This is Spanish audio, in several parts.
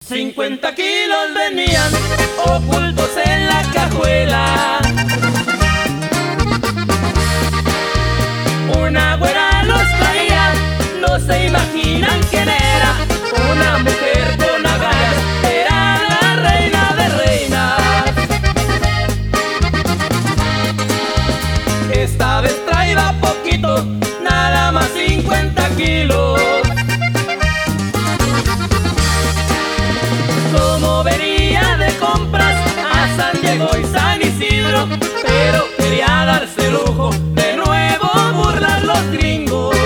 50 kilos venían ocultos en la cajuela. Una güera los traía, no se imaginan quién era. Una mujer con agallas, era la reina de reinas. Esta vez traía poquito, nada más 50 kilos. Como venía de compras a San Diego y San Isidro, pero quería darse lujo de nuevo burlar los gringos.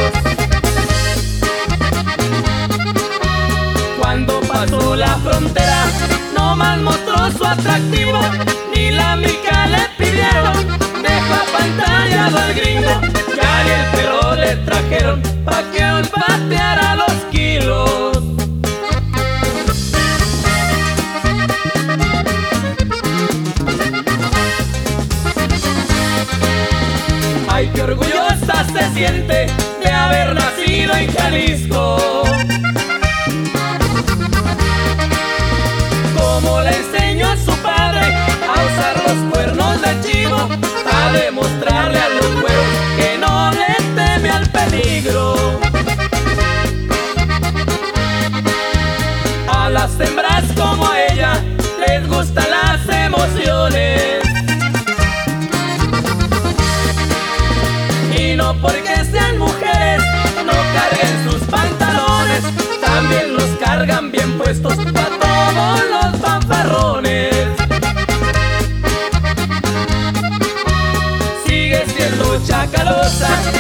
Cuando pasó la frontera, no más mostró su atractivo, ni la mica le pidieron, dejó apantallado al gringo. Ya ni el pelo le trajeron pa' que olfateara los kilos. Ay, qué orgullosa se siente de haber nacido en Jalisco. Como le enseñó a su padre a usar los cuernos de chivo, a demostrarle a los güeros que no le teme al peligro. A las hembras como a ella les gustan las emociones. Y no porque sean mujeres no carguen sus pantalones, también los cargan bien puestos pa' todos los fanfarrones. Sigue siendo chacalosa